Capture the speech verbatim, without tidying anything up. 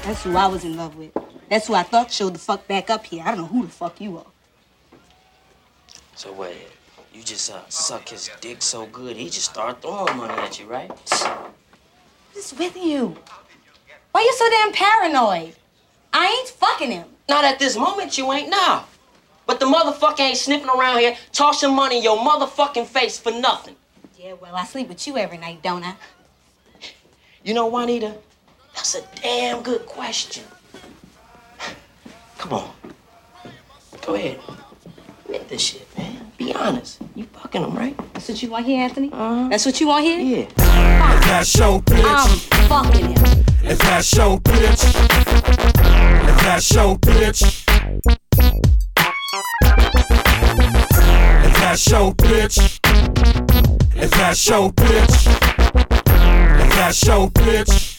That's who I was in love with. That's who I thought showed the fuck back up here. I don't know who the fuck you are. So wait, you just uh, suck his dick so good, he just start throwing money at you, right? What's with you? Why you so damn paranoid? I ain't fucking him. Not at this moment, you ain't now. But the motherfucker ain't sniffing around here, tossing money in your motherfucking face for nothing. Yeah, well, I sleep with you every night, don't I? You know, Juanita, that's a damn good question. Come on. Go ahead. Admit this shit, man. Be honest. You fucking him, right? That's what you want here, Anthony? Uh-huh. That's what you want here? Yeah. If that's your bitch. I'm fucking him. If that's your bitch. If that's your bitch. If that's your bitch. If that's your bitch. If that's your bitch.